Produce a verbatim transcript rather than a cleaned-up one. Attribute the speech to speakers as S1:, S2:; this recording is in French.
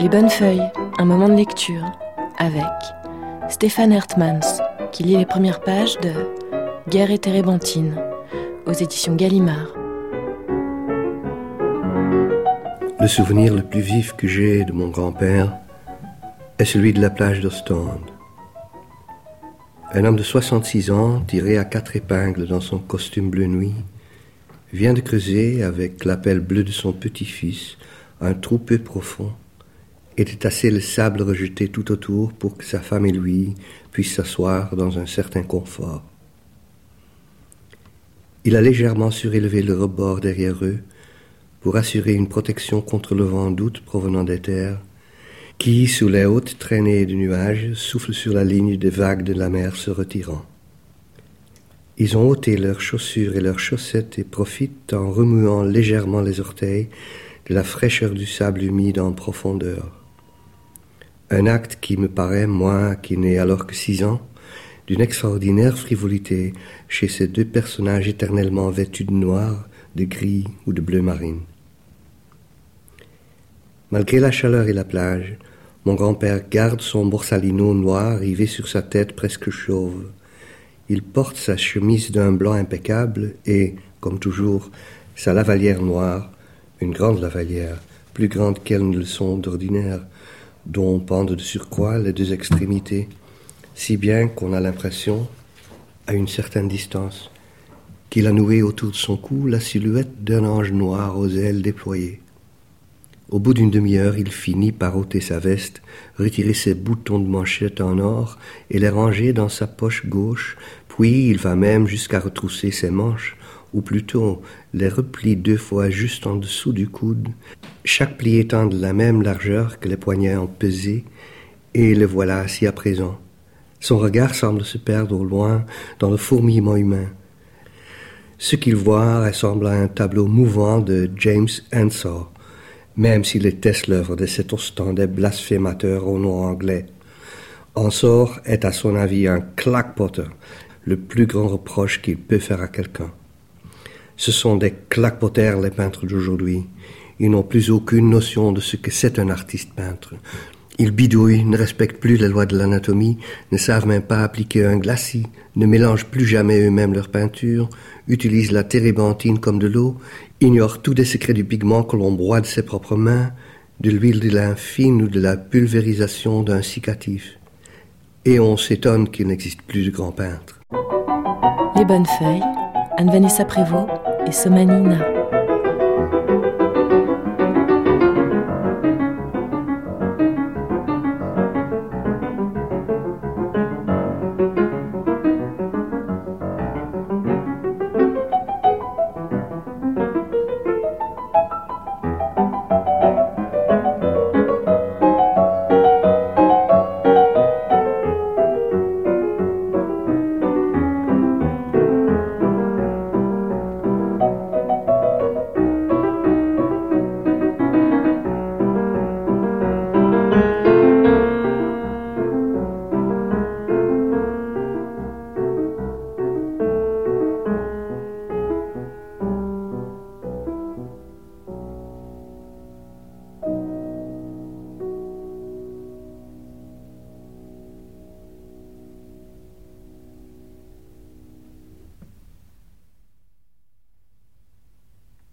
S1: Bonnes Feuilles, un moment de lecture, avec Stéphane Hertmans, qui lit les premières pages de Guerre et térébenthine, aux éditions Gallimard.
S2: Le souvenir le plus vif que j'ai de mon grand-père est celui de la plage d'Ostende. Un homme de soixante-six ans, tiré à quatre épingles dans son costume bleu nuit, vient de creuser, avec la pelle bleue de son petit-fils, un trou peu profond et de tasser le sable rejeté tout autour pour que sa femme et lui puissent s'asseoir dans un certain confort. Il a légèrement surélevé le rebord derrière eux pour assurer une protection contre le vent d'août provenant des terres qui, sous les hautes traînées de nuages, souffle sur la ligne des vagues de la mer se retirant. Ils ont ôté leurs chaussures et leurs chaussettes et profitent, en remuant légèrement les orteils, de la fraîcheur du sable humide en profondeur. Un acte qui me paraît, moi qui n'ai alors que six ans, d'une extraordinaire frivolité chez ces deux personnages éternellement vêtus de noir, de gris ou de bleu marine. Malgré la chaleur et la plage, mon grand-père garde son borsalino noir rivé sur sa tête presque chauve. Il porte sa chemise d'un blanc impeccable et, comme toujours, sa lavalière noire, une grande lavalière, plus grande qu'elles ne le sont d'ordinaire, dont pendent de surcroît les deux extrémités, si bien qu'on a l'impression, à une certaine distance, qu'il a noué autour de son cou la silhouette d'un ange noir aux ailes déployées. Au bout d'une demi-heure, il finit par ôter sa veste, retirer ses boutons de manchette en or et les ranger dans sa poche gauche, puis il va même jusqu'à retrousser ses manches, ou plutôt les replie deux fois juste en dessous du coude, chaque pli étant de la même largeur que les poignets en pesée, et le voilà assis à présent. Son regard semble se perdre au loin dans le fourmillement humain. Ce qu'il voit ressemble à un tableau mouvant de James Ensor, même s'il était l'œuvre de cet ostendais blasphémateur au nom anglais. Ensor est à son avis un claquepotter, le plus grand reproche qu'il peut faire à quelqu'un. Ce sont des claquepotters les peintres d'aujourd'hui. Ils n'ont plus aucune notion de ce que c'est un artiste peintre. Ils bidouillent, ne respectent plus les lois de l'anatomie, ne savent même pas appliquer un glacis, ne mélangent plus jamais eux-mêmes leur peinture, utilisent la térébenthine comme de l'eau, ignorent tous les secrets du pigment que l'on broie de ses propres mains, de l'huile de lin fine ou de la pulvérisation d'un cicatif. Et on s'étonne qu'il n'existe plus de grands peintres.
S1: Les Bonnes Feuilles, Anne-Vanessa Prévost et Somani Na.